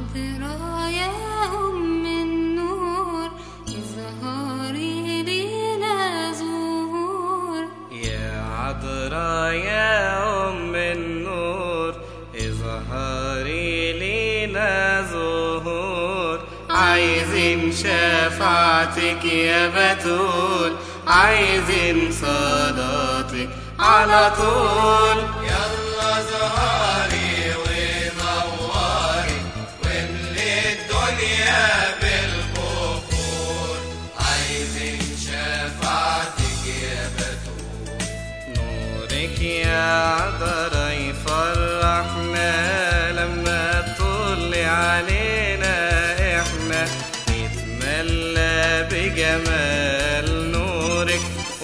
عذراء يا أم النور اظهري لنا زهور. يا عذراء يا أم النور اظهري لنا زهور. عايزين شفاعتك يا بتول، عايزين صلاتك على طول. يلا ظهري ونوري واملي الدنيا بالبخور. عايزين شفاعتك يا بتول. نورك يا عذراء يفرحنا لما تطلي علينا، احنا نتملى بجمال نورك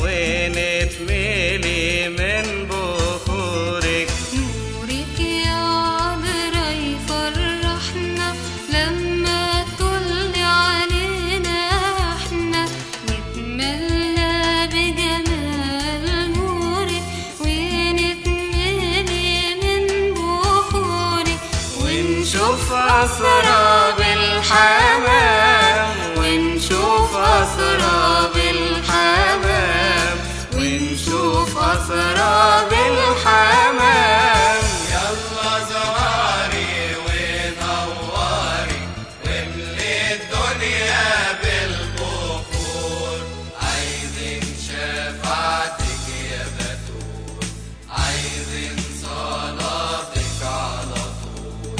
ونتملي من بخورك. نورك يا عذراء يفرحنا لما تطلي علينا، احنا نتملى بجمال نورك ونتملي من بخورك. ونشوف أسراب الحمام، ونشوف أسراب الحمام، ونشوف أسراب الحمام. يلا ظهري ونوري واملي الدنيا بالبخور. عايزين شفاعتك يا بتول، عايزين صلاتك على طول.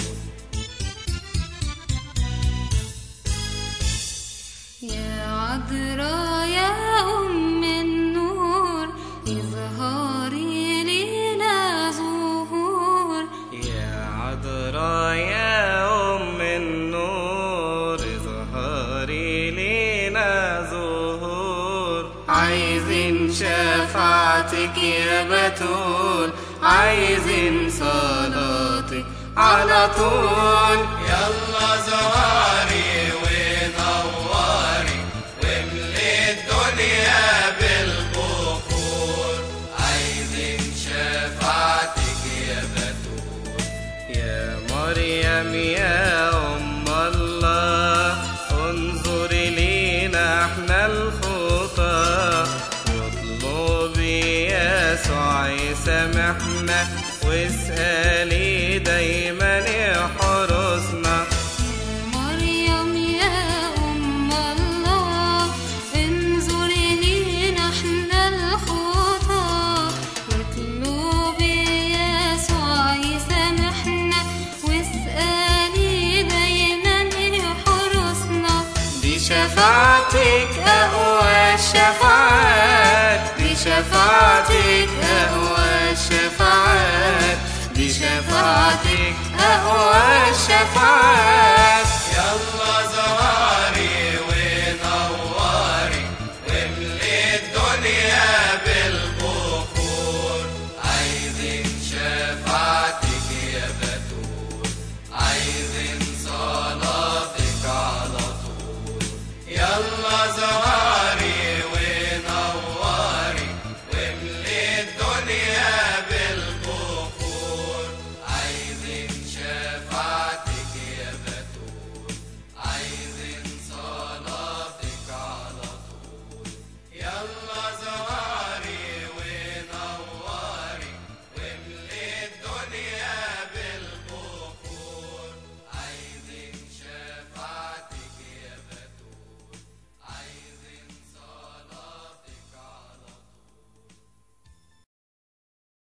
يا عذراء يا أم النور اظهري لنا زهور. يا عذراء يا أم النور اظهري لنا زهور. عايزين شفاعتك يا بتول، عايزين صلاتك على طول. يلا ظهري ونوري واملي الدنيا بالبخور. عايزين شفاعتك يا بتول. يا مريم يا أم الله انظري لينا احنا الخطاة، واطلبي يسوع يسامحنا واسألي دايما يحرسنا. مريم يا أم الله انظري لينا احنا الخطاة، واطلبي يسوع يسامحنا واسألي دايما يحرسنا. دي شفاعتك أقوى الشفاعات، دي شفاعتك أقوى الشفاعات، دي شفاعتك أقوى الشفاعات. يلا